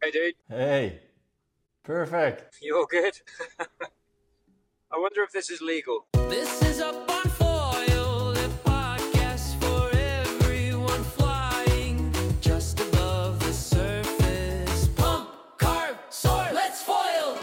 Hey, dude. Hey, perfect. You all good? I wonder if this is legal. This is Up on Foil, a podcast for everyone flying just above the surface. Pump, carve, soar, let's foil!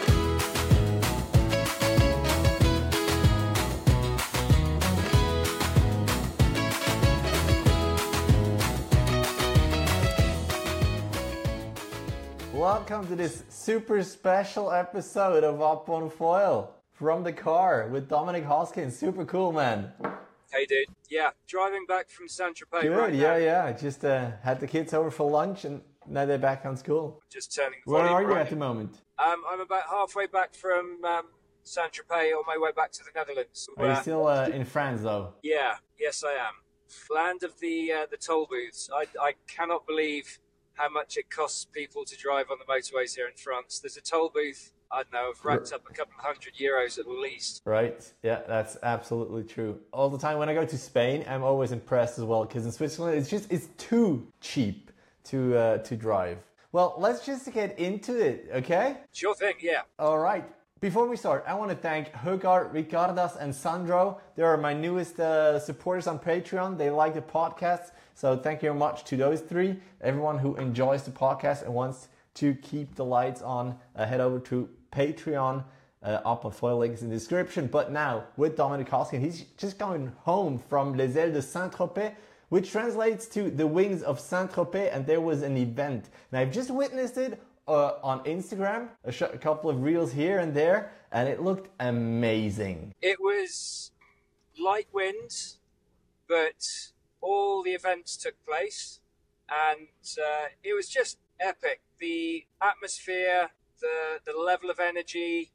Welcome to this super special episode of Up on Foil from the car with Dominic Hoskins. Super cool, man. Hey, dude. Yeah, driving back from Saint-Tropez Good, right now. yeah. Just had the kids over for lunch and now they're back on school. Just turning the Where volume are you right. at the moment? I'm about halfway back from Saint-Tropez on my way back to the Netherlands. Are you still in France though? Yeah, yes, I am. Land of the toll booths. I cannot believe how much it costs people to drive on the motorways here in France. There's a toll booth, I don't know, I've racked up a couple of €100 at least. Right, yeah, that's absolutely true. All the time when I go to Spain, I'm always impressed as well because in Switzerland it's too cheap to drive. Well, let's just get into it, okay? Sure thing, yeah. All right. Before we start, I want to thank Hugar, Ricardas, and Sandro. They are my newest supporters on Patreon. They like the podcast, so thank you very much to those three. Everyone who enjoys the podcast and wants to keep the lights on, head over to Patreon. Up on Foil, links in the description. But now, with Dominic Hoskins, he's just going home from Les Ailes de Saint-Tropez, which translates to the wings of Saint-Tropez, and there was an event. And I've just witnessed it on Instagram, a couple of reels here and there, and it looked amazing. It was light wind, but all the events took place, and it was just epic. The atmosphere, the level of energy,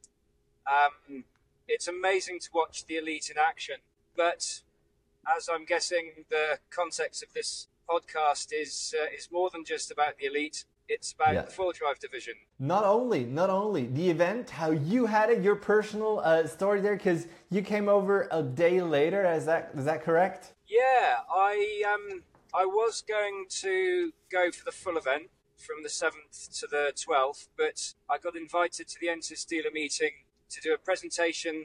it's amazing to watch the elite in action. But as I'm guessing the context of this podcast is more than just about the elite. It's about the foil drive division. Not only the event, how you had it, your personal story there, because you came over a day later. Is that correct? Yeah, I was going to go for the full event from the 7th to the 12th, but I got invited to the Ensis dealer meeting to do a presentation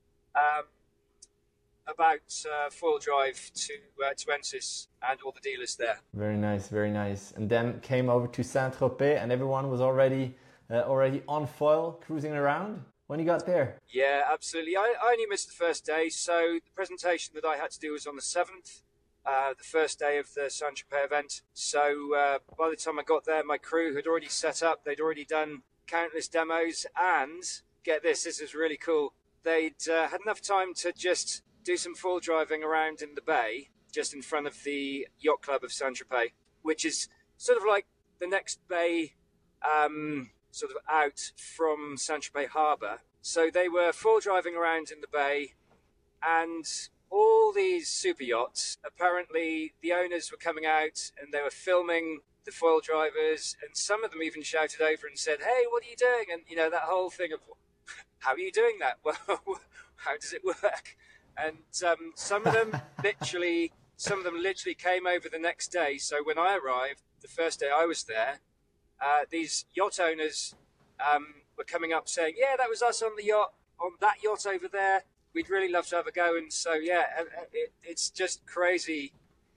about foil drive to Ensis and all the dealers there. Very nice, very nice. And then came over to Saint-Tropez, and everyone was already on foil, cruising around when you got there. Yeah, absolutely. I only missed the first day, so the presentation that I had to do was on the 7th, the first day of the Saint-Tropez event. So by the time I got there, my crew had already set up. They'd already done countless demos, and get this is really cool. They'd had enough time to just do some foil driving around in the bay, just in front of the Yacht Club of Saint-Tropez, which is sort of like the next bay sort of out from Saint-Tropez Harbour. So they were foil driving around in the bay, and all these super yachts, apparently the owners were coming out and they were filming the foil drivers, and some of them even shouted over and said, "Hey, what are you doing?" And, you know, that whole thing of, how are you doing that? Well, how does it work? And some of them literally came over the next day. So when I arrived, the first day I was there, these yacht owners were coming up saying, "Yeah, that was us on the yacht, on that yacht over there. We'd really love to have a go." And so, yeah, it's just crazy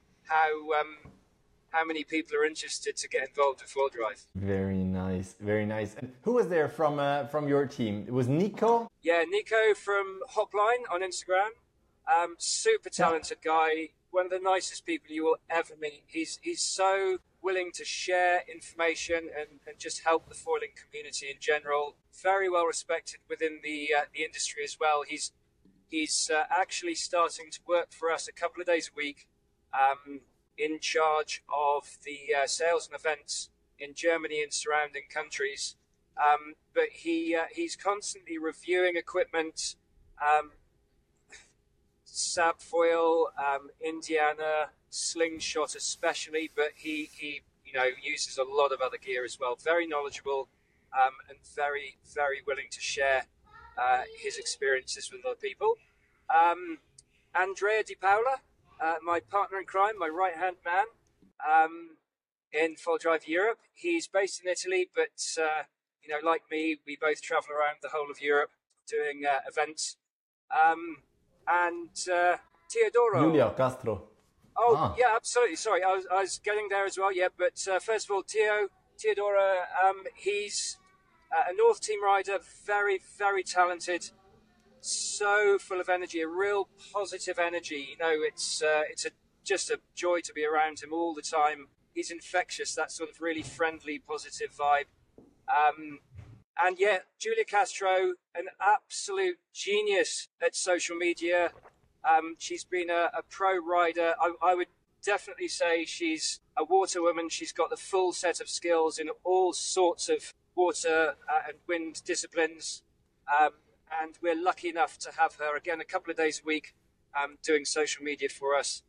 how many people are interested to get involved with foil drive. Very nice, very nice. And who was there from your team? It was Nico? Yeah, Nico from Hopline on Instagram. Super talented guy. One of the nicest people you will ever meet. He's so willing to share information and just help the foiling community in general. Very well respected within the industry as well. He's actually starting to work for us a couple of days a week, in charge of the sales and events in Germany and surrounding countries. But he's constantly reviewing equipment, Sabfoil, Indiana, Slingshot especially, but he uses a lot of other gear as well. Very knowledgeable, and very, very willing to share his experiences with other people. Andrea Di Paola, my partner in crime, my right-hand man. in Foil Drive Europe. He's based in Italy, but like me, we both travel around the whole of Europe doing events. And Teodoro. Julia Castro. Oh, yeah, absolutely. Sorry, I was getting there as well. Yeah, but first of all, Teodoro, he's a North Team rider, very, very talented, so full of energy, a real positive energy. It's just a joy to be around him all the time. He's infectious, that sort of really friendly, positive vibe. And yeah, Julia Castro, an absolute genius at social media. She's been a pro rider. I would definitely say she's a water woman. She's got the full set of skills in all sorts of water and wind disciplines. And we're lucky enough to have her again a couple of days a week doing social media for us.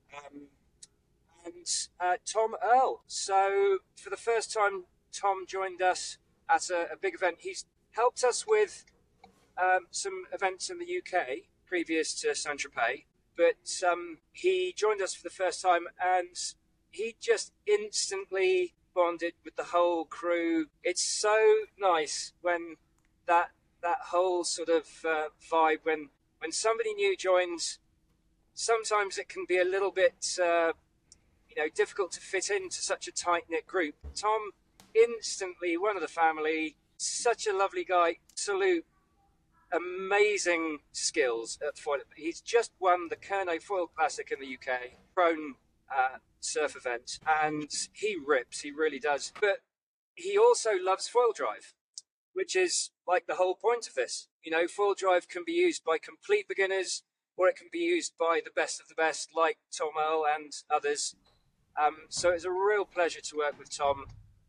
And Tom Earl. So for the first time, Tom joined us at a big event. He's helped us with some events in the UK previous to Saint-Tropez, but he joined us for the first time and he just instantly bonded with the whole crew. It's so nice when that whole sort of vibe, when somebody new joins, sometimes it can be a little bit difficult to fit into such a tight-knit group. Tom, instantly one of the family, such a lovely guy, absolute amazing skills at foil. He's just won the Kernow Foil Classic in the UK, prone surf event, and he rips, he really does. But he also loves foil drive, which is like the whole point of this. Foil drive can be used by complete beginners, or it can be used by the best of the best, like Tom Earl and others. So it's a real pleasure to work with Tom.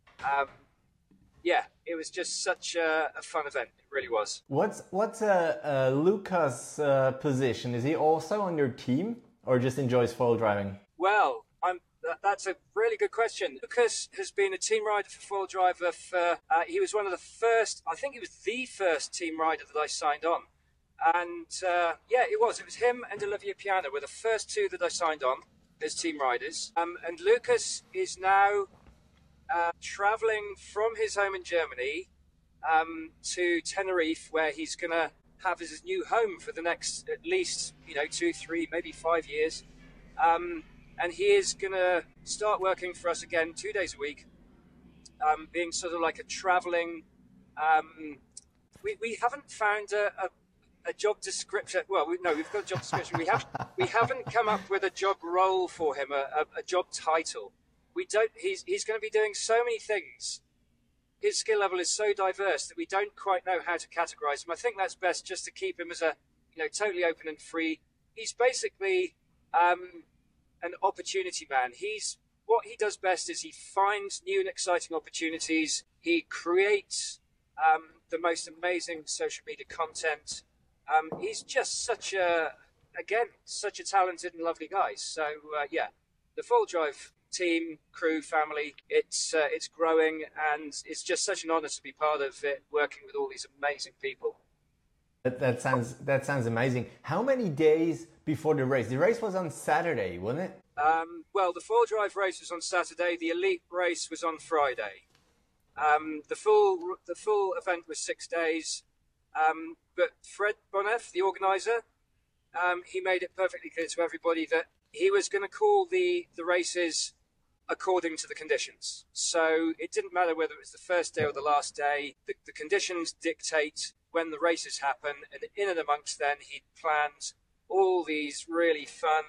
It was just such a fun event. It really was. What's Lucas' position? Is he also on your team, or just enjoys foil driving? Well, that's a really good question. Lucas has been a team rider for Foil Driver for. He was one of the first. I think he was the first team rider that I signed on, and it was. It was him and Olivia Piana were the first two that I signed on as team riders. And Lucas is now traveling from his home in Germany to Tenerife, where he's going to have his new home for the next at least 2, 3, maybe 5 years. And he is going to start working for us again 2 days a week, being sort of like a traveling. We haven't found a job description. Well, we've got a job description. We haven't come up with a job role for him, a job title. We don't. He's going to be doing so many things. His skill level is so diverse that we don't quite know how to categorize him. I think that's best just to keep him as a totally open and free. He's basically an opportunity man. What he does best is he finds new and exciting opportunities. He creates the most amazing social media content. He's just such a talented and lovely guy. So the Foil Drive team, crew, family, it's growing, and it's just such an honor to be part of it, working with all these amazing people. That sounds amazing. How many days before the race? The race was on Saturday, wasn't it? Well, the Foil Drive race was on Saturday. The elite race was on Friday. The full event was 6 days. But Fred Bonneff, the organizer, he made it perfectly clear to everybody that he was going to call the races according to the conditions. So it didn't matter whether it was the first day or the last day. The conditions dictate when the races happen, and in and amongst then, he'd planned all these really fun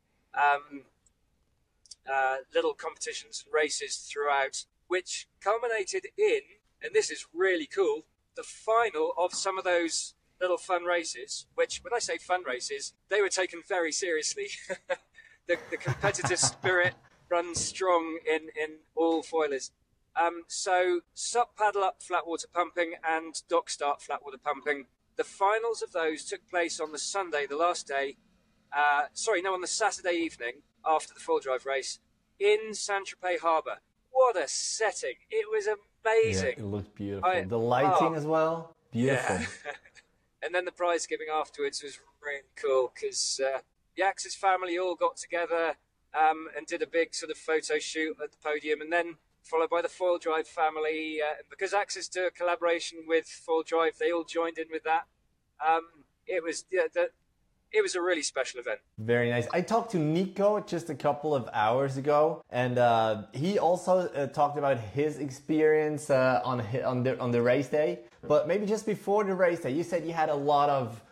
little competitions and races throughout, which culminated in, and this is really cool, the final of some of those little fun races, which, when I say fun races, they were taken very seriously. The competitive spirit runs strong in all foilers. So SUP paddle up flat water pumping and dock start flat water pumping. The finals of those took place on the Sunday, the last day. On the Saturday evening after the Foil Drive race in Saint-Tropez Harbour. What a setting! It was amazing. Yeah, it looked beautiful. The lighting as well, beautiful. Yeah. And then the prize giving afterwards was really cool because the Axis family all got together and did a big sort of photo shoot at the podium, and then followed by the Foil Drive family. Because Access do a collaboration with Foil Drive, they all joined in with that. It was a really special event. Very nice. I talked to Nico just a couple of hours ago, and he also talked about his experience on the race day. But maybe just before the race day, you said you had a lot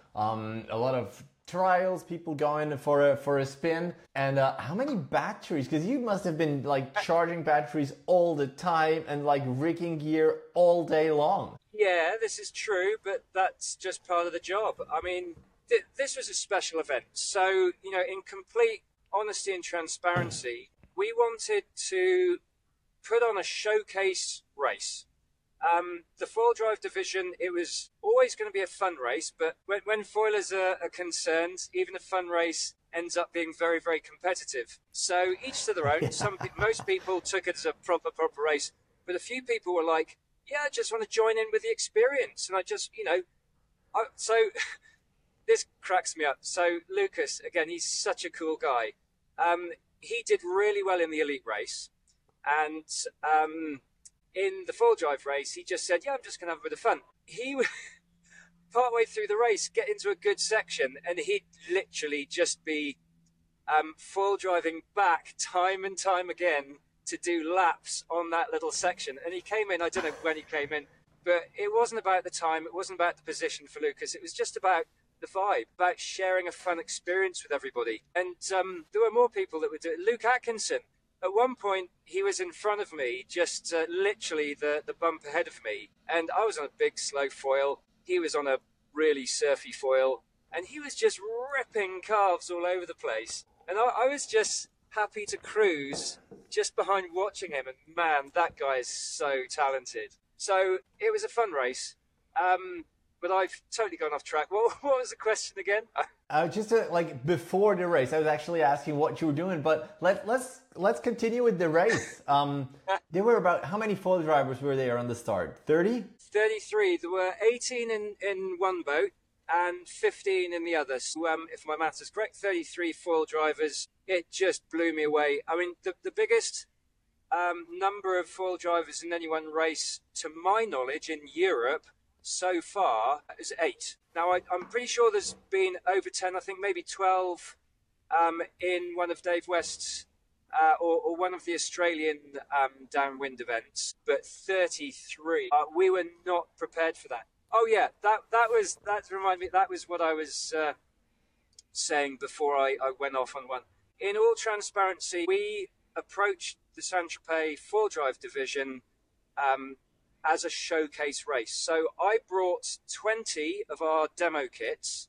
of trials, people going for a spin. And how many batteries? Because you must have been like charging batteries all the time and like rigging gear all day long. Yeah, this is true, but that's just part of the job. I mean, this was a special event. So, in complete honesty and transparency, we wanted to put on a showcase race. The Foil Drive division, it was always going to be a fun race, but when foilers are concerned, even a fun race ends up being very, very competitive. So each to their own. Most people took it as a proper race, but a few people were like, yeah, I just want to join in with the experience. And I just, so this cracks me up. So Lucas, again, he's such a cool guy. He did really well in the elite race. And in the Foil Drive race, he just said, yeah, I'm just going to have a bit of fun. He would, partway through the race, get into a good section, and he'd literally just be foil driving back time and time again to do laps on that little section. And he came in, I don't know when he came in, but it wasn't about the time, it wasn't about the position for Lucas, it was just about the vibe, about sharing a fun experience with everybody. And there were more people that would do it. Luke Atkinson, at one point, he was in front of me, just literally the bump ahead of me. And I was on a big, slow foil. He was on a really surfy foil. And he was just ripping carves all over the place. And I was just happy to cruise just behind watching him. And man, that guy is so talented. So it was a fun race. But I've totally gone off track. What was the question again? Just like before the race, I was actually asking what you were doing, but let's continue with the race. There were about, how many foil drivers were there on the start? 30? 33. There were 18 in one boat and 15 in the other. So, if my maths is correct, 33 foil drivers. It just blew me away. I mean, the biggest number of foil drivers in any one race, to my knowledge, in Europe so far is 8. Now, I'm pretty sure there's been over 10, I think maybe 12 in one of Dave West's or one of the Australian downwind events, but 33. We were not prepared for that. Oh yeah, that reminded me, that was what I was saying before I went off on one. In all transparency, we approached the Saint-Tropez Foil Drive division as a showcase race. So I brought 20 of our demo kits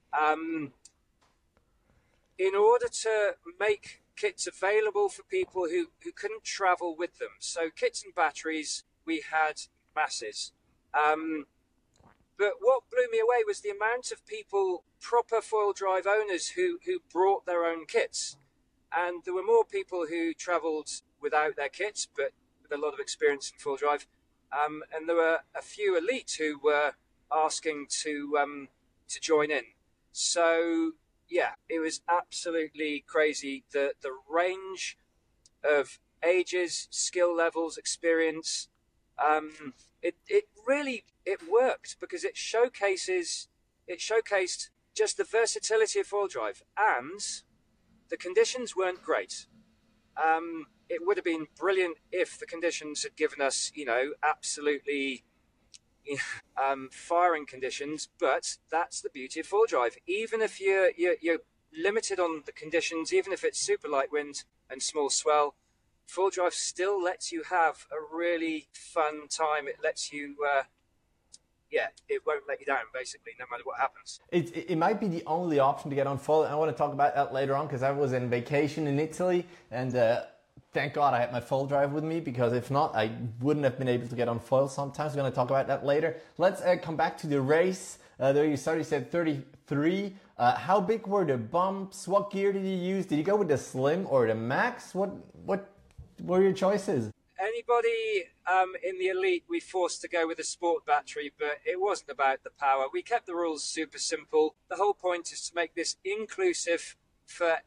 in order to make kits available for people who couldn't travel with them. So kits and batteries, we had masses. But what blew me away was the amount of people, proper foil drive owners, who brought their own kits. And there were more people who travelled without their kits, but with a lot of experience in foil drive. And there were a few elite who were asking to join in. So yeah, it was absolutely crazy. The range of ages, skill levels, experience. It really worked because it showcased just the versatility of foil drive, and the conditions weren't great. It would have been brilliant if the conditions had given us, absolutely firing conditions. But that's the beauty of foil drive. Even if you're limited on the conditions, even if it's super light wind and small swell, foil drive still lets you have a really fun time. It lets you, it won't let you down, basically, no matter what happens. It might be the only option to get on foil. I want to talk about that later on because I was on vacation in Italy, and thank God I had my foil drive with me, because if not, I wouldn't have been able to get on foil sometimes. We're going to talk about that later. Let's come back to the race. There you said 33. How big were the bumps? What gear did you use? Did you go with the slim or the max? What were your choices? Anybody in the elite, we forced to go with a sport battery, but it wasn't about the power. We kept the rules super simple. The whole point is to make this inclusive for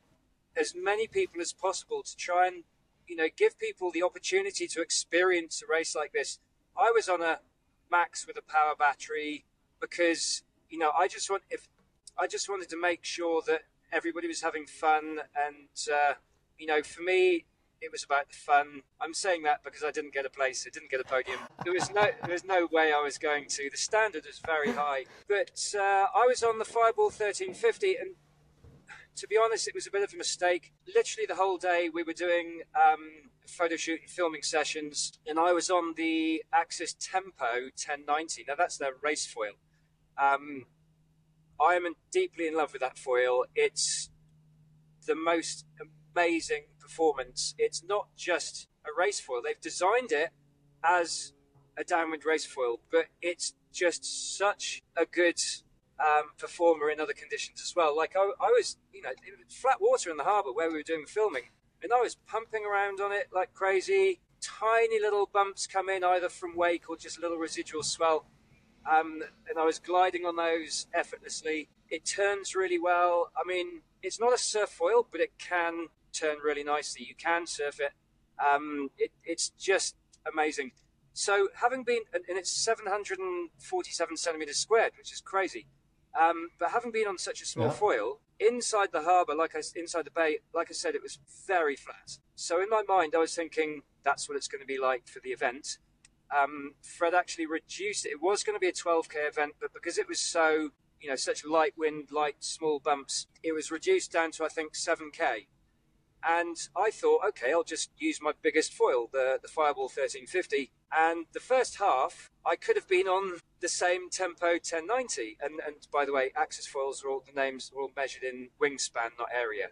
as many people as possible to try and, give people the opportunity to experience a race like this. I was on a max with a power battery because, I just wanted to make sure that everybody was having fun. And, for me, it was about the fun. I'm saying that because I didn't get a place. I didn't get a podium. There was no way I was going to. The standard was very high. But I was on the Fireball 1350, and to be honest, it was a bit of a mistake. Literally the whole day we were doing photo shoot filming sessions, and I was on the Axis Tempo 1090. Now that's their race foil. I am deeply in love with that foil. It's the most amazing performance. It's not just a race foil. They've designed it as a downwind race foil, but it's just such a good performer in other conditions as well. Like I was, it was flat water in the harbour where we were doing the filming, and I was pumping around on it like crazy. Tiny little bumps come in either from wake or just a little residual swell. And I was gliding on those effortlessly. It turns really well. I mean, it's not a surf foil, but it can turn really nicely. You can surf it. It's just amazing. So having been, and it's 747 centimeters squared, which is crazy. But having been on such a small foil, inside the harbour, inside the bay, like I said, it was very flat. So in my mind, I was thinking that's what it's going to be like for the event. Fred actually reduced it. It was going to be a 12K event, but because it was so, such light wind, light, small bumps, it was reduced down to, I think, 7K. And I thought, okay, I'll just use my biggest foil, the Fireball 1350. And the first half, I could have been on the same Tempo 1090. And by the way, Axis foils the names are all measured in wingspan, not area.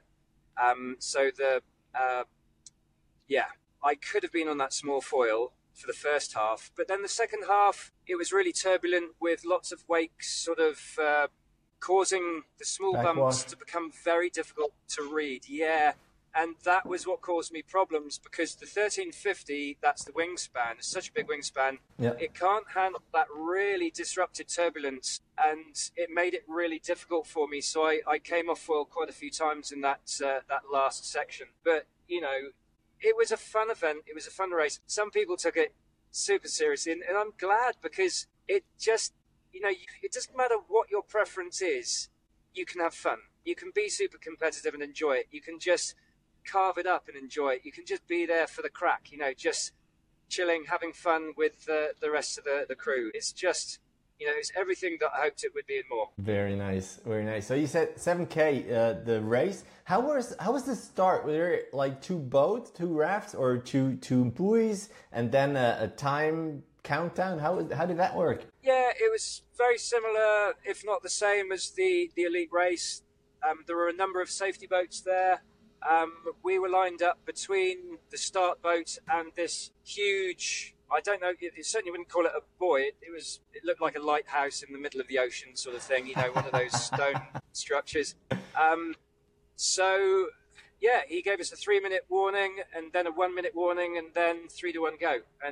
I could have been on that small foil for the first half. But then the second half, it was really turbulent with lots of wakes sort of causing the small bumps to become very difficult to read. Yeah. And that was what caused me problems because the 1350, that's the wingspan, it's such a big wingspan, it can't handle that really disrupted turbulence, and it made it really difficult for me. So I came off foil quite a few times in that last section. But, it was a fun event. It was a fun race. Some people took it super seriously, and I'm glad because it just, it doesn't matter what your preference is, you can have fun. You can be super competitive and enjoy it. You can just carve it up and enjoy it. You can just be there for the crack, just chilling, having fun with the rest of the crew. It's just, it's everything that I hoped it would be and more. Very nice, very nice. So you said 7K, the race. How was the start? Were there like two boats, two rafts, or two buoys, and then a time countdown? How did that work? Yeah, it was very similar, if not the same, as the elite race. There were a number of safety boats there. We were lined up between the start boat and this huge, I don't know, it certainly wouldn't call it a buoy. It looked like a lighthouse in the middle of the ocean sort of thing, one of those stone structures. So, yeah, he gave us a 3-minute warning and then a 1-minute warning and then 3 to 1 go. And,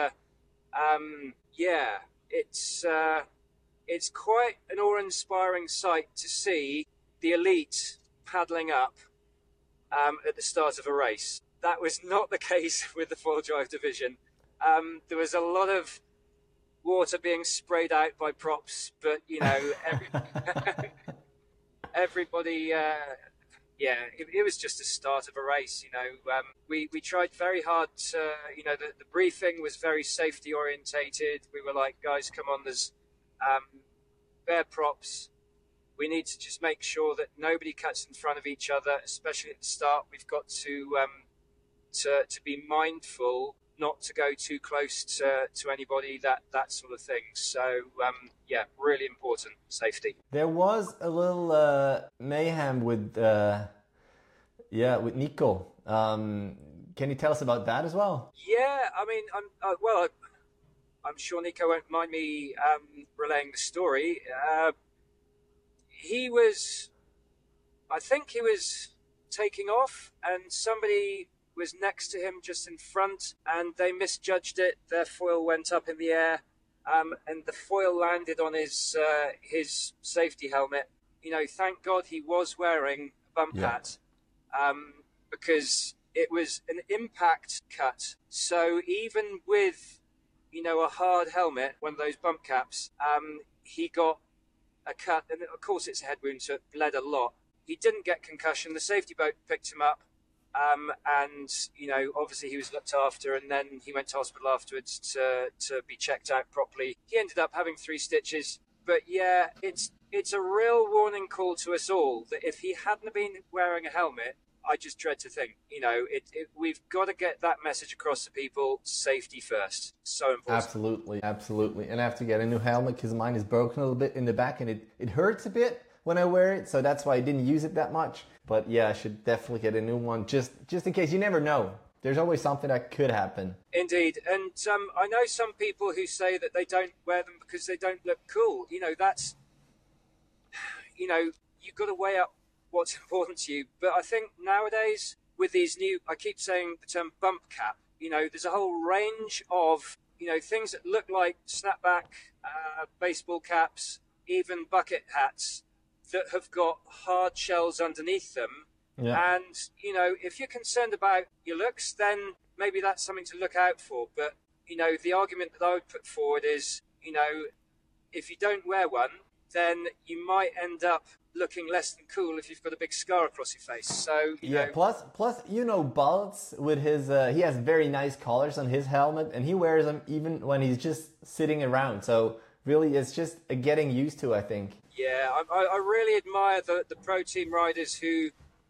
it's quite an awe-inspiring sight to see the elite paddling up at the start of a race. That was not the case with the foil drive division. There was a lot of water being sprayed out by props, but everybody, it was just the start of a race. We tried very hard to, the briefing was very safety orientated. We were like, guys, come on, there's bare props. We need to just make sure that nobody cuts in front of each other, especially at the start. We've got to be mindful not to go too close to anybody, that sort of thing. So, really important, safety. There was a little mayhem with Nico. Can you tell us about that as well? Yeah, I mean, I'm sure Nico won't mind me relaying the story. I think he was taking off and somebody was next to him just in front and they misjudged it. Their foil went up in the air and the foil landed on his safety helmet. Thank God he was wearing a bump hat. because it was an impact cut. So even with, a hard helmet, one of those bump caps, he got a cut, and of course it's a head wound, so it bled a lot. He didn't get concussion. The safety boat picked him up, and obviously he was looked after, and then he went to hospital afterwards to be checked out properly. He ended up having 3 stitches, but yeah, it's a real warning call to us all that if he hadn't been wearing a helmet, I just dread to think, we've got to get that message across to people. Safety first. So important. Absolutely. And I have to get a new helmet because mine is broken a little bit in the back, and it hurts a bit when I wear it. So that's why I didn't use it that much. But yeah, I should definitely get a new one just in case. You never know. There's always something that could happen. Indeed. And I know some people who say that they don't wear them because they don't look cool. That's, you've got to weigh up what's important to you. But I think nowadays with these new, I keep saying the term bump cap, there's a whole range of, things that look like snapback, baseball caps, even bucket hats that have got hard shells underneath them. Yeah. And, if you're concerned about your looks, then maybe that's something to look out for. But, the argument that I would put forward is, if you don't wear one, then you might end up looking less than cool if you've got a big scar across your face. So, plus, Baltz with his, he has very nice collars on his helmet, and he wears them even when he's just sitting around. So really, it's just a getting used to, I think. Yeah, I really admire the pro team riders who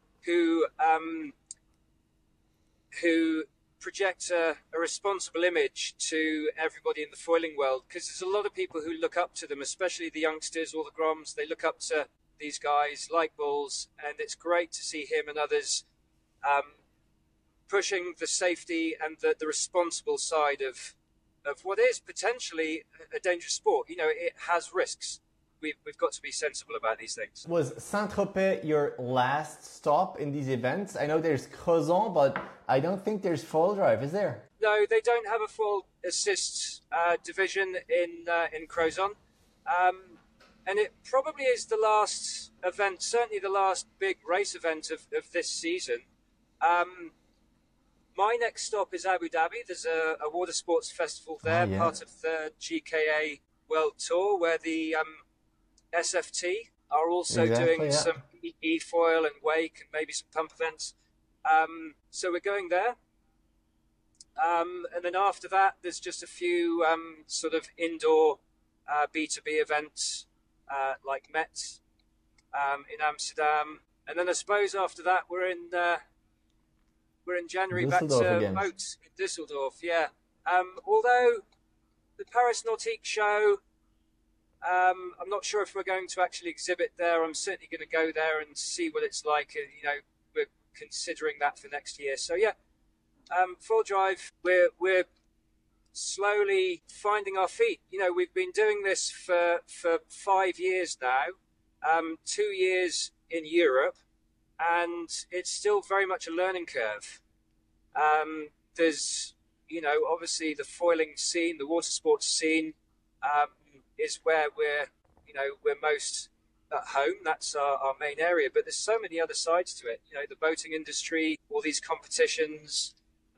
project a responsible image to everybody in the foiling world, because there's a lot of people who look up to them, especially the youngsters or the Groms. They look up to these guys like Bulls, and it's great to see him and others pushing the safety and the responsible side of what is potentially a dangerous sport. It has risks. We've got to be sensible about these things. Was Saint-Tropez your last stop in these events? I know there's Crozon, but I don't think there's foil drive, is there? No, they don't have a full assist division in Crozon. And it probably is the last event, certainly the last big race event of this season. My next stop is Abu Dhabi. There's a water sports festival there, part of the GKA World Tour, where the SFT are also doing some e-foil and wake and maybe some pump events. So we're going there. And then after that, there's just a few sort of indoor B2B events like Met in Amsterdam. And then I suppose after that, we're in January back to Moat in Düsseldorf. Yeah. Although the Paris Nautique show, I'm not sure if we're going to actually exhibit there. I'm certainly going to go there and see what it's like. We're considering that for next year. So yeah, full drive. We're slowly finding our feet. We've been doing this for 5 years now, 2 years in Europe, and it's still very much a learning curve. There's, obviously the foiling scene, the water sports scene, is where we're most at home. That's our main area, but there's so many other sides to it. The boating industry, all these competitions.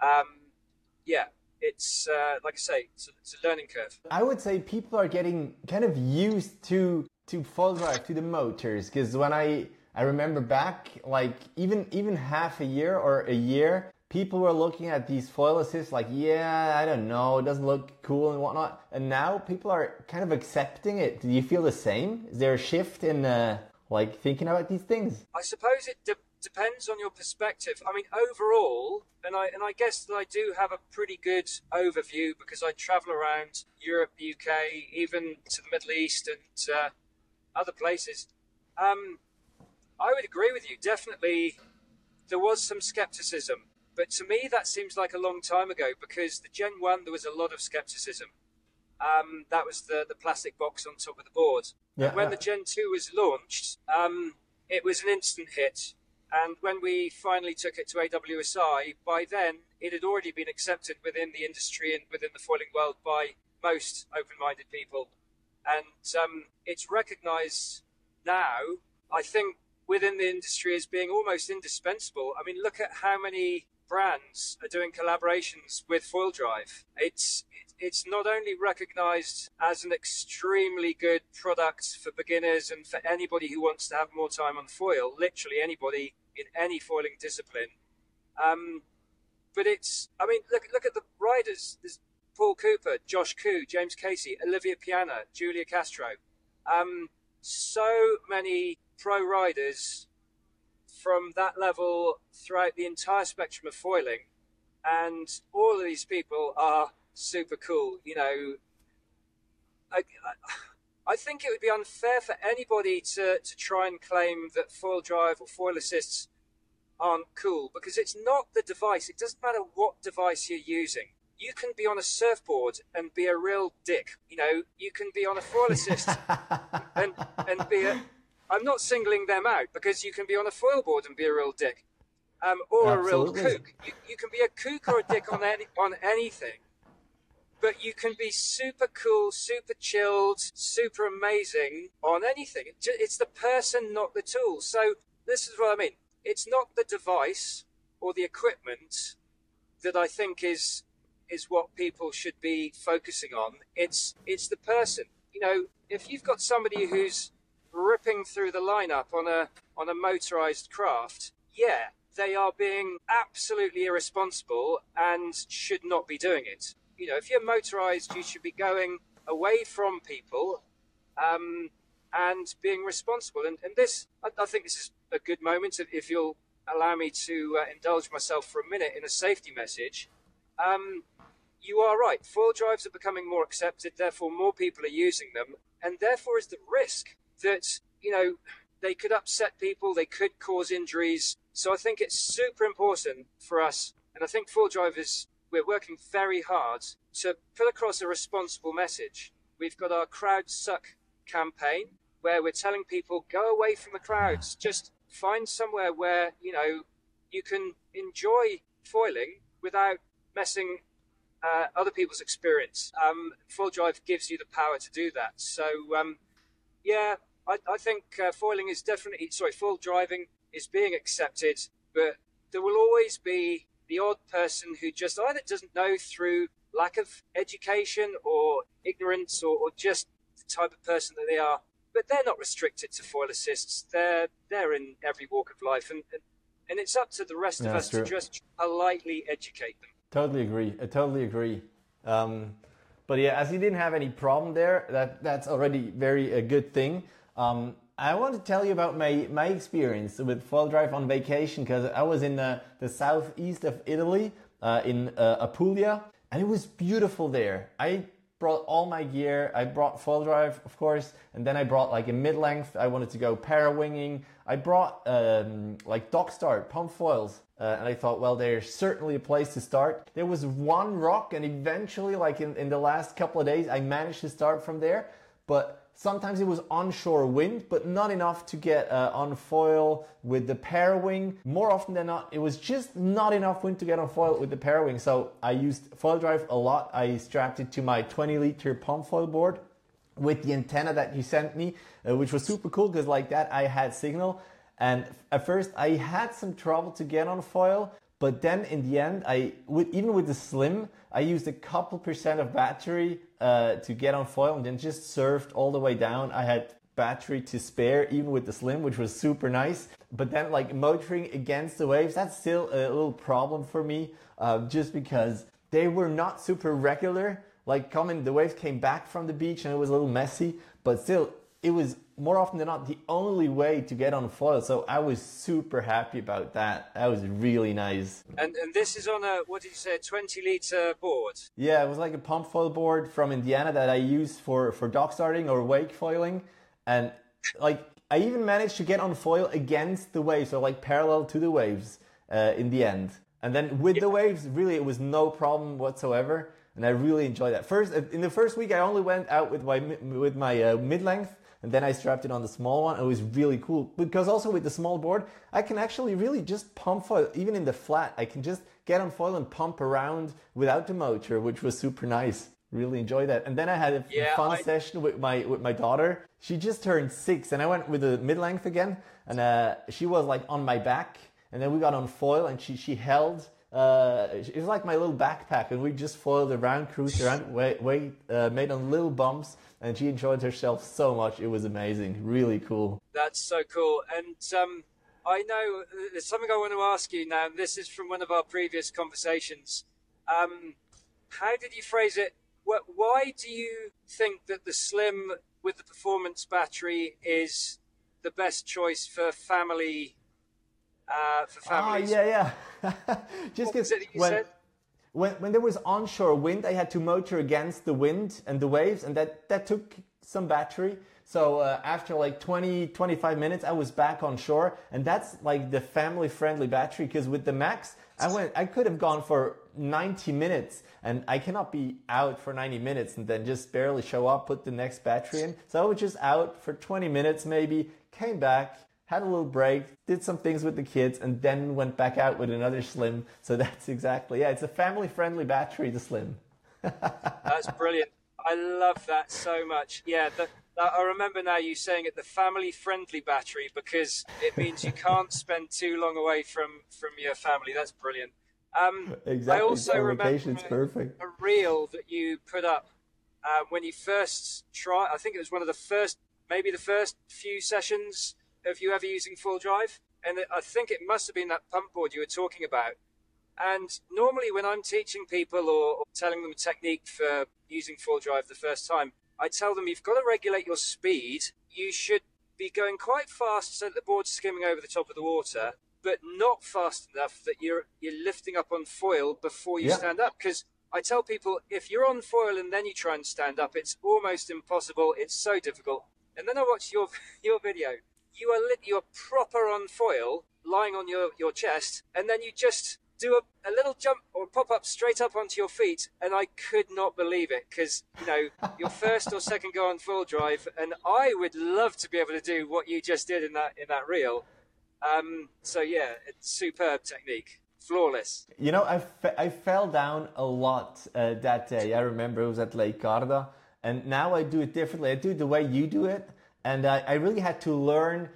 It's like I say, it's a learning curve. I would say people are getting kind of used to full drive, to the motors, because when I remember back, like even half a year or a year, people were looking at these foil assists like, I don't know, it doesn't look cool and whatnot. And now people are kind of accepting it. Do you feel the same? Is there a shift in thinking about these things? I suppose it depends on your perspective. I mean, overall, and I guess that I do have a pretty good overview because I travel around Europe, the UK, even to the Middle East and other places. I would agree with you. Definitely, there was some skepticism. But to me, that seems like a long time ago, because the Gen 1, there was a lot of skepticism. That was the plastic box on top of the board. Yeah. When the Gen 2 was launched, it was an instant hit. And when we finally took it to AWSI, by then, it had already been accepted within the industry and within the foiling world by most open-minded people. And it's recognized now. I think within the industry as being almost indispensable. I mean, look at how many brands are doing collaborations with Foil Drive. It's not only recognized as an extremely good product for beginners and for anybody who wants to have more time on foil, literally anybody in any foiling discipline. But look at the riders. There's Paul Cooper, Josh Koo, James Casey, Olivia Piana, Julia Castro. So many pro riders from that level throughout the entire spectrum of foiling. And all of these people are super cool. You know, I think it would be unfair for anybody to try and claim that Foil Drive or foil assists aren't cool, because it's not the device. It doesn't matter what device you're using. You can be on a surfboard and be a real dick. You know, you can be on a foil assist and be a... I'm not singling them out, because you can be on a foil board and be a real dick. Or Absolutely. a real kook. You can be a kook or a dick on anything. But you can be super cool, super chilled, super amazing on anything. It's the person, not the tool. So this is what I mean. It's not the device or the equipment that I think is what people should be focusing on. It's the person. You know, if you've got somebody who's ripping through the lineup on a motorized craft, yeah, they are being absolutely irresponsible and should not be doing it. You know, if you're motorized, you should be going away from people and being responsible. And this, I think this is a good moment, if you'll allow me to indulge myself for a minute in a safety message. You are right. Foil drives are becoming more accepted, therefore more people are using them, and therefore is the risk that, you know, they could upset people, they could cause injuries. So I think it's super important for us, and I think Foil Drive we're working very hard to put across a responsible message. We've got our Crowd Suck campaign, where we're telling people, go away from the crowds, just find somewhere where, you know, you can enjoy foiling without messing other people's experience. Foil Drive gives you the power to do that. So, yeah, I think foil driving is being accepted, but there will always be the odd person who just either doesn't know through lack of education or ignorance or just the type of person that they are. But they're not restricted to foil assists. They're in every walk of life, and it's up to the rest of us to just politely educate them. Totally agree. I totally agree. But yeah, as you didn't have any problem there, that's already a good thing. I want to tell you about my experience with Foil Drive on vacation, because I was in the southeast of Italy, in Apulia, and it was beautiful there. I brought all my gear. I brought Foil Drive, of course, and then I brought like a mid-length. I wanted to go para-winging. I brought like dock start pump foils, and I thought, well, there's certainly a place to start. There was one rock, and eventually, like in the last couple of days, I managed to start from there, but sometimes it was onshore wind, but not enough to get on foil with the para-wing. More often than not, it was just not enough wind to get on foil with the para-wing. So I used Foil Drive a lot. I strapped it to my 20-liter pump foil board with the antenna that you sent me, which was super cool, because like that I had signal. And at first I had some trouble to get on foil, but then in the end, even with the Slim, I used a couple % of battery to get on foil, and then just surfed all the way down. I had battery to spare even with the Slim, which was super nice. But then like motoring against the waves, that's still a little problem for me, just because they were not super regular. Like the waves came back from the beach and it was a little messy, but still it was more often than not the only way to get on foil. So I was super happy about that. That was really nice. And this is on a, what did you say, a 20-liter board? Yeah, it was like a pump foil board from Indiana that I used for dock starting or wake foiling. And like I even managed to get on foil against the waves, so like parallel to the waves in the end. And then with the waves, really it was no problem whatsoever. And I really enjoyed that. In the first week, I only went out with my mid-length, and then I strapped it on the small one. It was really cool, because also with the small board, I can actually really just pump foil. Even in the flat, I can just get on foil and pump around without the motor, which was super nice. really enjoy that. And then I had a fun session with my daughter. She just turned 6, and I went with the mid-length again, and she was like on my back, and then we got on foil, and she held. It was like my little backpack, and we just foiled around, cruised around, made on little bumps, and she enjoyed herself so much. It was amazing, really cool. That's so cool. And I know there's something I want to ask you now, and this is from one of our previous conversations. How did you phrase it? Why do you think that the Slim with the performance battery is the best choice for family? For families? Just because when there was onshore wind, I had to motor against the wind and the waves, and that took some battery. So after like 25 minutes, I was back on shore, and that's like the family-friendly battery. Because with the Max, I could have gone for 90 minutes, and I cannot be out for 90 minutes and then just barely show up, put the next battery in. So I was just out for 20 minutes maybe, came back, had a little break, did some things with the kids, and then went back out with another Slim. So that's exactly, it's a family-friendly battery, the Slim. That's brilliant. I love that so much. Yeah, I remember now you saying it, the family-friendly battery, because it means you can't spend too long away from your family. That's brilliant. Exactly. I also remember it's perfect. a reel that you put up when you first tried. I think it was one of the first, maybe the first few sessions of you ever using full drive, and I think it must have been that pump board you were talking about. And normally when I'm teaching people or telling them a technique for using full drive the first time, I tell them you've got to regulate your speed. You should be going quite fast so that the board's skimming over the top of the water, but not fast enough that you're lifting up on foil before you stand up. Because I tell people, if you're on foil and then you try and stand up, it's almost impossible. It's so difficult. And then I watched your video. You are proper on foil, lying on your chest, and then you just do a little jump or pop up straight up onto your feet, and I could not believe it, because your first or second go on full drive, and I would love to be able to do what you just did in that reel. So yeah, it's superb technique, flawless. I fell down a lot that day. I remember it was at Lake Garda, and now I do it differently. I do it the way you do it. And I really had to learn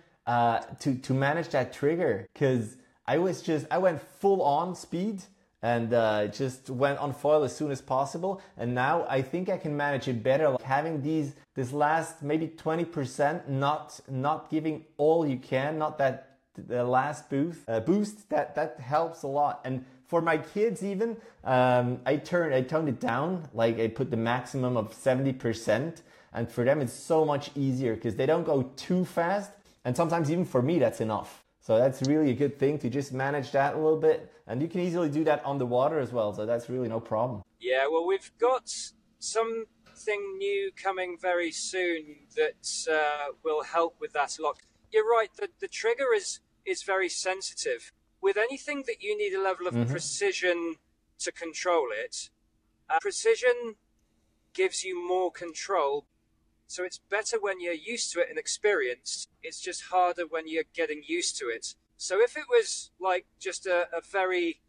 to manage that trigger, because I went full on speed and just went on foil as soon as possible. And now I think I can manage it better. Like having this last maybe 20%, not giving all you can, not the last boost that helps a lot. And for my kids even, I toned it down. Like I put the maximum of 70%. And for them, it's so much easier because they don't go too fast. And sometimes even for me, that's enough. So that's really a good thing to just manage that a little bit. And you can easily do that on the water as well. So that's really no problem. Yeah, well, we've got something new coming very soon that will help with that a lot. You're right, the trigger is very sensitive. With anything that you need a level of precision to control it, precision gives you more control. So it's better when you're used to it and experienced. It's just harder when you're getting used to it. So if it was like just a very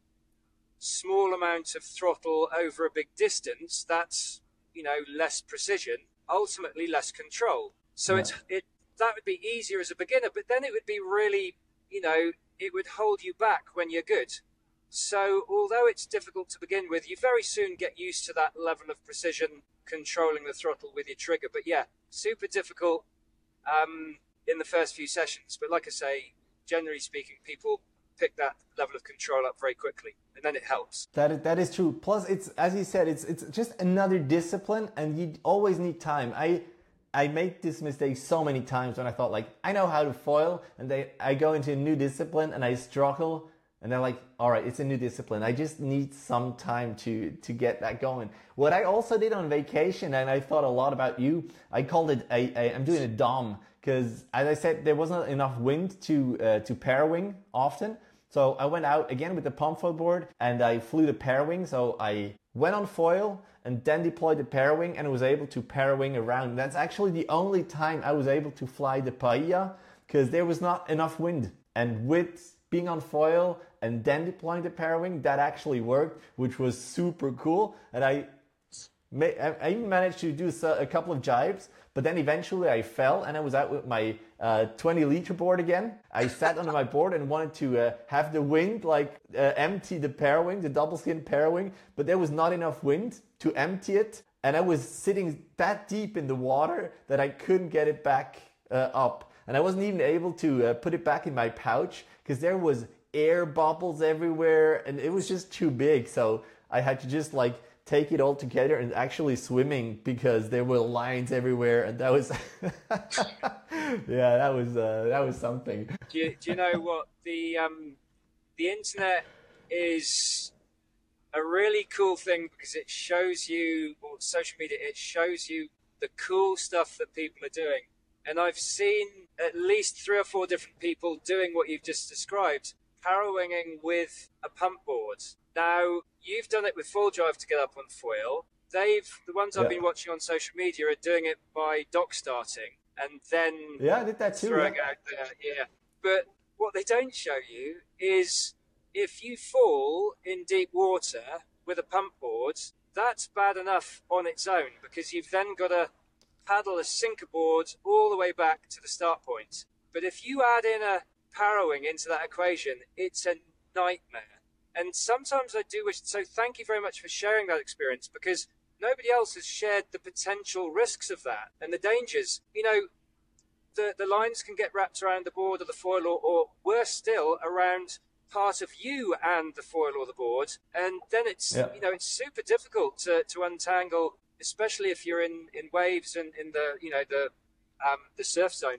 small amount of throttle over a big distance, that's, less precision, ultimately less control. So that would be easier as a beginner, but then it would be really, it would hold you back when you're good. So although it's difficult to begin with, you very soon get used to that level of precision controlling the throttle with your trigger. But yeah, super difficult in the first few sessions. But like I say, generally speaking, people pick that level of control up very quickly, and then it helps. That is true. Plus, it's, as you said, it's just another discipline, and you always need time. I made this mistake so many times when I thought, like, I know how to foil, and I go into a new discipline and I struggle, and they're like, all right, it's a new discipline. I just need some time to get that going. What I also did on vacation, and I thought a lot about you, I called it I'm doing a DOM, because as I said, there wasn't enough wind to parawing often. So I went out again with the pump foil board and I flew the parawing. So I went on foil and then deployed the parawing and was able to parawing around. That's actually the only time I was able to fly the Paia, because there was not enough wind. And with being on foil and then deploying the parawing, that actually worked, which was super cool. And I even managed to do a couple of jibes, but then eventually I fell and I was out with my 20-liter board again. I sat on my board and wanted to have the wind empty the pairwing, the double skin pairwing, but there was not enough wind to empty it. And I was sitting that deep in the water that I couldn't get it back up. And I wasn't even able to put it back in my pouch because there was air bubbles everywhere and it was just too big. So I had to just take it all together and actually swimming because there were lines everywhere. And that was, yeah, that was something. Do you know what? The internet is a really cool thing because it shows you, or social media, it shows you the cool stuff that people are doing. And I've seen at least 3 or 4 different people doing what you've just described, parawinging with a pump board. Now, you've done it with full drive to get up on foil. The ones I've been watching on social media are doing it by dock starting and then I did that too, throwing out there. Yeah. But what they don't show you is if you fall in deep water with a pump board, that's bad enough on its own because you've then got to paddle a sinker board all the way back to the start point. But if you add in a parawing into that equation, it's a nightmare. And sometimes I do wish, so thank you very much for sharing that experience because nobody else has shared the potential risks of that and the dangers. You know, the lines can get wrapped around the board or the foil or worse still, around part of you and the foil or the board. And then it's, it's super difficult to untangle, especially if you're in waves and in the surf zone.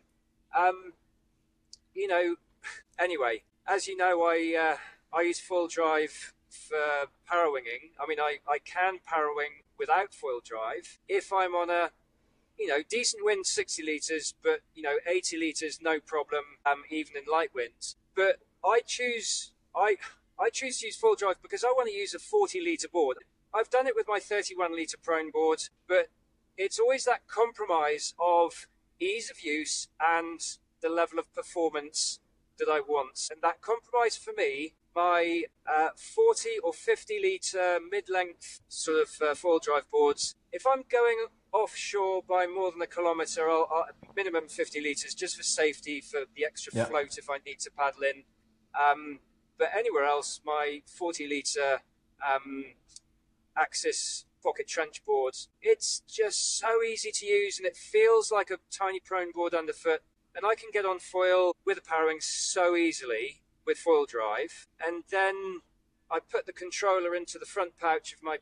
Anyway, as you know, I use foil drive for parawinging. I mean, I can parawing without foil drive if I'm on a, decent wind, 60 litres, but, 80 litres, no problem, even in light winds. But I choose to use foil drive because I want to use a 40 litre board. I've done it with my 31 litre prone board, but it's always that compromise of ease of use and the level of performance that I want. And that compromise for me, my 40 or 50 litre mid-length sort of foil drive boards, if I'm going offshore by more than a kilometre, I'll minimum 50 litres just for safety, for the extra float if I need to paddle in. But anywhere else, my 40 litre Axis pocket trench board, it's just so easy to use and it feels like a tiny prone board underfoot. And I can get on foil with a parawing so easily with foil drive. And then I put the controller into the front pouch of my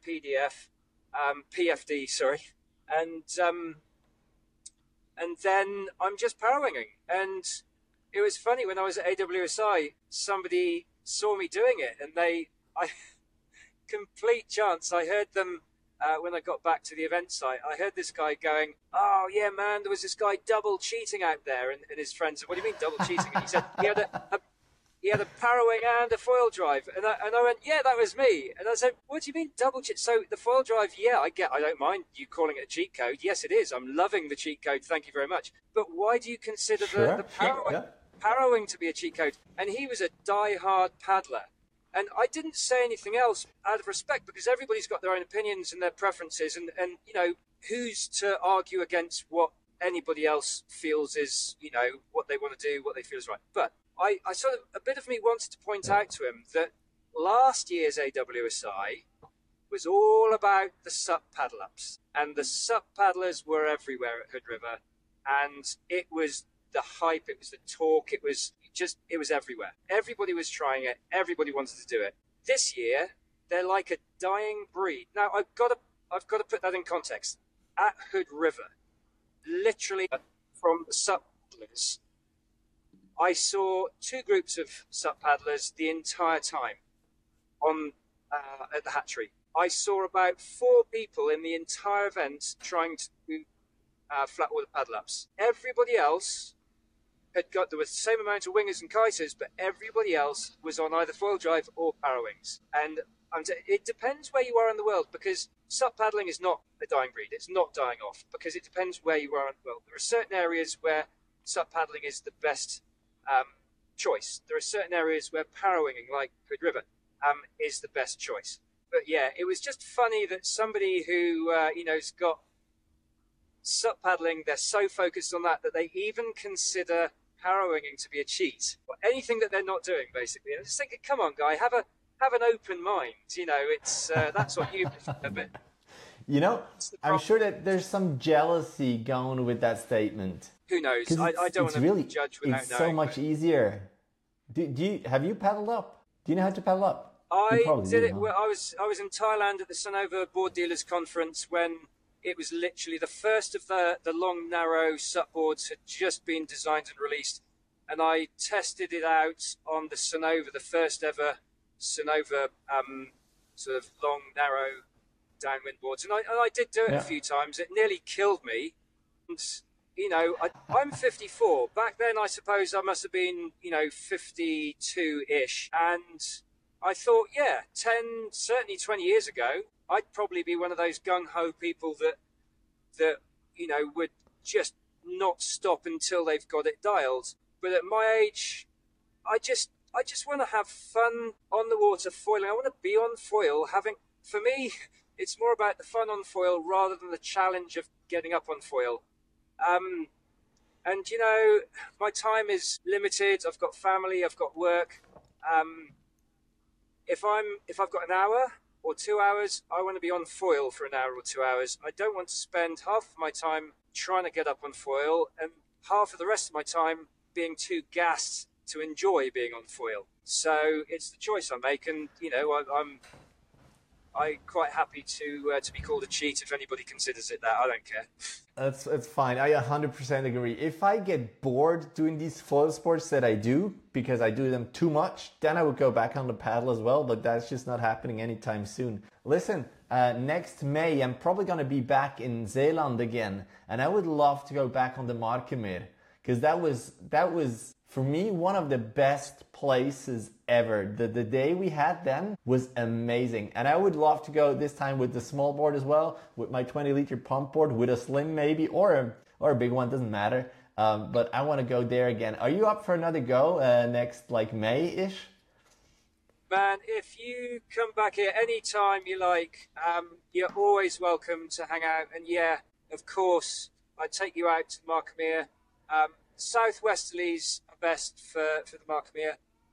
PFD, sorry. And then I'm just parawinging. And it was funny when I was at AWSI, somebody saw me doing it and complete chance. I heard them when I got back to the event site. I heard this guy going, "Oh yeah, man, there was this guy double cheating out there," and his friends said, "What do you mean double cheating?" And he said he had a parawing and a foil drive, and I went, "Yeah, that was me." And I said, "What do you mean double cheat?" So the foil drive, I don't mind you calling it a cheat code. Yes, it is. I'm loving the cheat code. Thank you very much. But why do you consider the parawing to be a cheat code? And he was a die-hard paddler. And I didn't say anything else out of respect because everybody's got their own opinions and their preferences and who's to argue against what anybody else feels is, what they want to do, what they feel is right. But I sort of, a bit of me wanted to point out to him that last year's AWSI was all about the SUP paddle-ups. And the SUP paddlers were everywhere at Hood River. And it was the hype, it was the talk, it was everywhere. Everybody was trying it. Everybody wanted to do it. This year, they're like a dying breed. Now, I've got to put that in context. At Hood River, literally from the SUP paddlers, I saw 2 groups of SUP paddlers the entire time at the hatchery. I saw about 4 people in the entire event trying to do flat water paddle-ups. Everybody else there was the same amount of wingers and kiters, but everybody else was on either foil drive or parawings. And it depends where you are in the world, because SUP paddling is not a dying breed. It's not dying off, because it depends where you are in the world. There are certain areas where SUP paddling is the best choice. There are certain areas where parawinging, like Hood River, is the best choice. But yeah, it was just funny that somebody who, has got SUP paddling, they're so focused on that they even consider harrowing to be a cheat. Or anything that they're not doing, basically. And I just thinking, come on, guy, have an open mind. It's that's what you a bit. I'm sure that there's some jealousy going with that statement. Who knows? I don't want to really, judge without it's knowing. So much easier. Have you paddled up? Do you know how to paddle up? I did it. Well, I was in Thailand at the Sonova Board Dealers Conference when it was literally the first of the long, narrow SUP boards had just been designed and released, and I tested it out on the Sonova, the first ever Sonova sort of long, narrow downwind boards, and I did do it a few times. It nearly killed me. And, I'm 54. Back then, I suppose I must have been, 52-ish. And I thought, certainly 20 years ago, I'd probably be one of those gung-ho people that would just not stop until they've got it dialed. But at my age, I just want to have fun on the water foiling. I want to be on foil. For me, it's more about the fun on foil rather than the challenge of getting up on foil. And my time is limited. I've got family. I've got work. If I've got an hour or 2 hours, I want to be on foil for an hour or 2 hours. I don't want to spend half of my time trying to get up on foil and half of the rest of my time being too gassed to enjoy being on foil. So it's the choice I make, and I'm quite happy to be called a cheat if anybody considers it that. I don't care. It's fine. I 100% agree. If I get bored doing these foil sports that I do, because I do them too much, then I would go back on the paddle as well, but that's just not happening anytime soon. Listen, next May, I'm probably going to be back in Zeeland again, and I would love to go back on the Markermeer, because that was for me one of the best places ever. The day we had then was amazing, and I would love to go this time with the small board as well, with my 20-liter pump board, with a slim maybe, or a big one, doesn't matter. But I want to go there again. Are you up for another go next May-ish? Man, if you come back here anytime you like, you're always welcome to hang out. And yeah, of course, I'd take you out to the Markermeer. Southwesterlies are best for the Markermeer.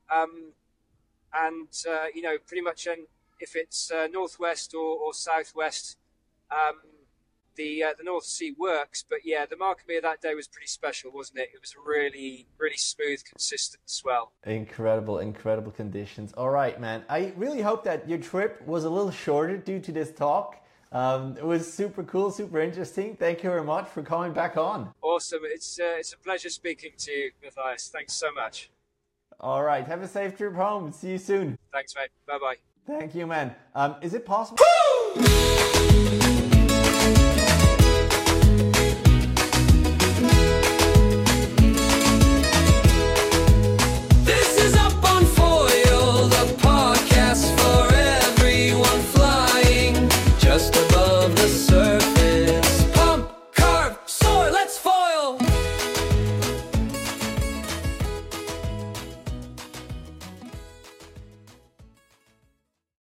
Pretty much if it's northwest or southwest, the North Sea works. But yeah, the Markermeer that day was pretty special, wasn't it? It was really, really smooth, consistent swell. Incredible conditions. All right, man. I really hope that your trip was a little shorter due to this talk. It was super cool, super interesting. Thank you very much for coming back on. Awesome. It's a pleasure speaking to you, Matthias. Thanks so much. All right. Have a safe trip home. See you soon. Thanks, mate. Bye-bye. Thank you, man. Is it possible?